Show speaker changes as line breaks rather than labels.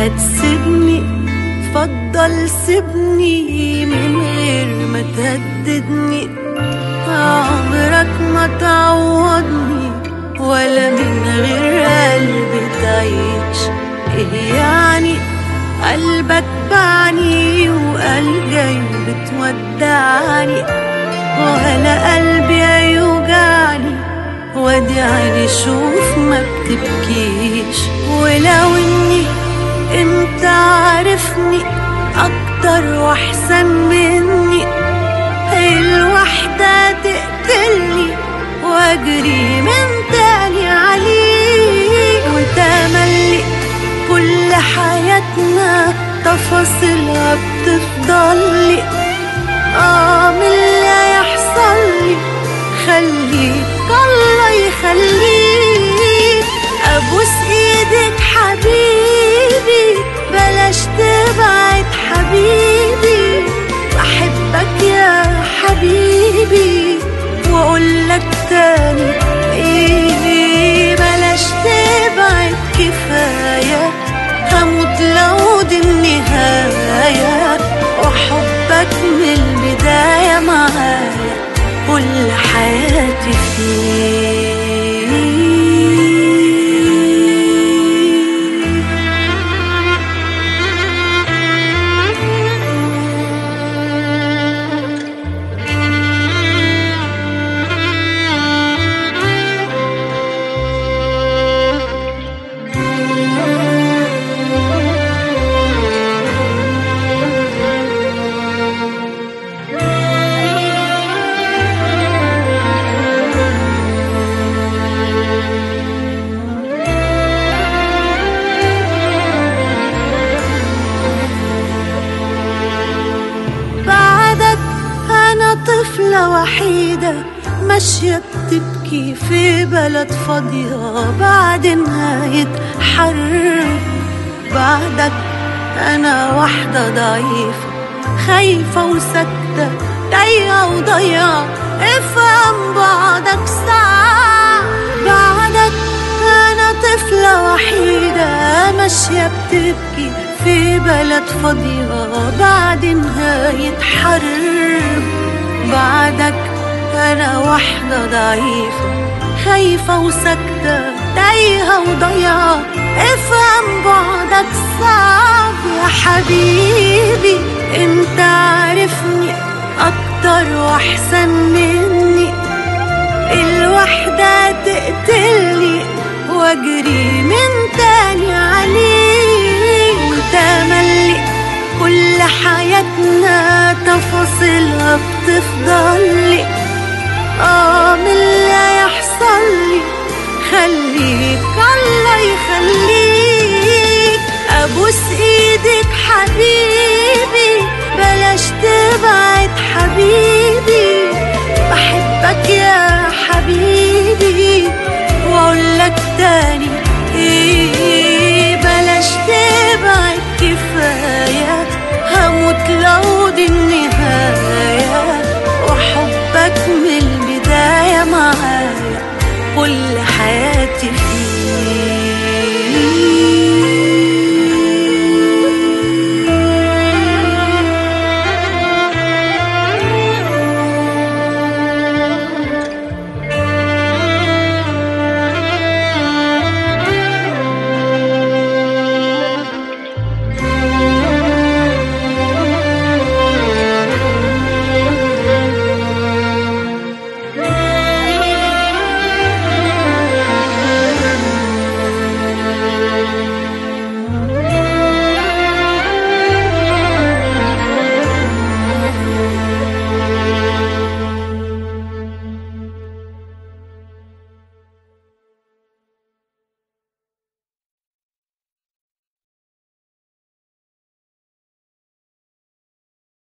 تسيبني فضل سيبني من غير ما تهددني. عمرك ما تعوضني ولا من غير قلبي تعيش. ايه يعني قلبك باعني وقال جاي بتودعني، ولا قلبي هيوجعني وادي عيني شوف ما بتبكيش. ولو اني انت عارفني اكتر واحسن مني، الوحدة تقتلني واجري من تاني عليك. وتملي كل حياتنا تفاصيلها بتفضلي، من اللي يحصلي خليك الله يخليك. ابوس ايدك حبيبي بلاش تبعد حبيبي، بحبك يا حبيبي واقولك تاني ايه بلاش تبعد كفاية. هموت لو دي النهاية وحبك من البداية معايا كل حياتي فيه. طفلة وحيدة ماشية بتبكي في بلد فاضية بعد نهاية حرب. بعدك أنا واحدة ضعيفة خايفة وساكتة تايهة وضيعة، افهم بعدك ساعة. بعدك أنا طفلة وحيدة ماشية بتبكي في بلد فاضية بعد نهاية حرب. بعدك أنا واحدة ضعيفة خايفة وساكتة تايهة وضيعة، افهم بعدك صعب يا حبيبي. انت عارفني أكتر وأحسن مني، الوحدة تقتلني واجري من تاني عليك. وتملي كل حياتنا تفاصيلها بتفضلي، من اللي يحصلي خليك الله يخليك. ابوس ايدك حبيبي بلاش تبعد حبيبي،